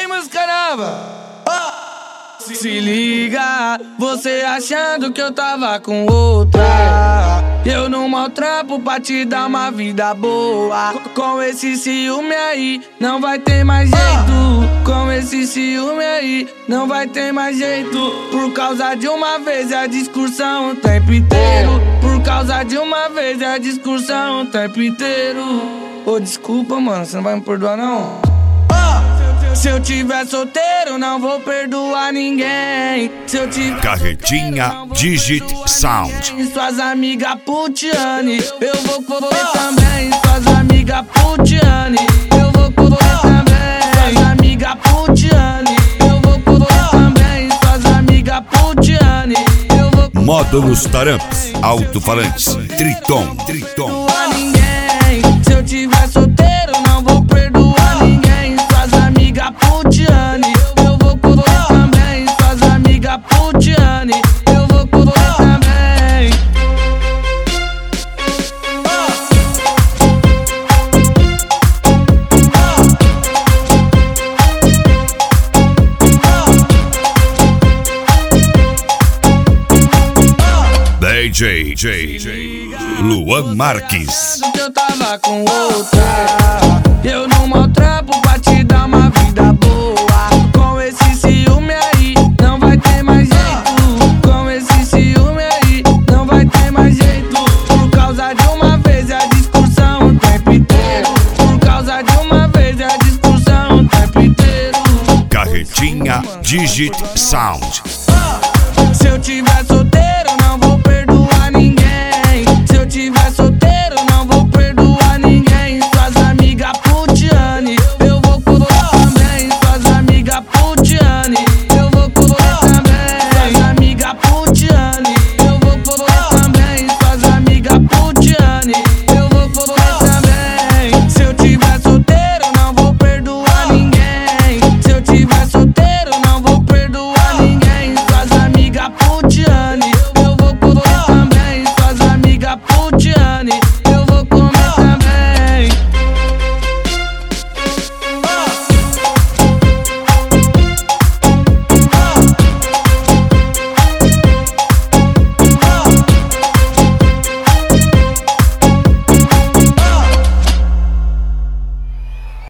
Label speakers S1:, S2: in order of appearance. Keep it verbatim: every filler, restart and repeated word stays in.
S1: Vem, música nova. Se liga, você achando que eu tava com outra. Eu não maltrapo pra te dar uma vida boa. Com esse ciúme aí, não vai ter mais jeito. Com esse ciúme aí, não vai ter mais jeito. Por causa de uma vez é a discussão o tempo inteiro. Por causa de uma vez é a discussão o tempo inteiro. Ô, desculpa, mano, você não vai me perdoar, não? Se eu tiver solteiro, não vou perdoar ninguém. Se eu tiver
S2: Carretinha
S1: solteiro,
S2: Digit Sound.
S1: Suas amigas putiane, eu vou correr também. Suas amigas putiane, eu vou correr também. Suas amigas putiane, eu vou correr também. Suas amigas putiane, eu vou
S2: Módulos Taramps, alto-falantes, Triton, Triton.
S1: perdoar ninguém. Se eu tiver solteiro, não vou perdoar ninguém. Suas amigas putiane, eu vou correr também. Suas amigas putiane, eu vou correr também.
S2: D J, J, J, Luan Marques.
S1: Que eu tava com outra. Eu não maltrapo pra te dar uma vida boa. Com esse ciúme aí, não vai ter mais jeito. Com esse ciúme aí, não vai ter mais jeito. Por causa de uma vez é a discussão o tempo inteiro. Por causa de uma vez é a discussão o tempo inteiro.
S2: Carretinha Digit Sound.
S1: Se eu tiver solteiro,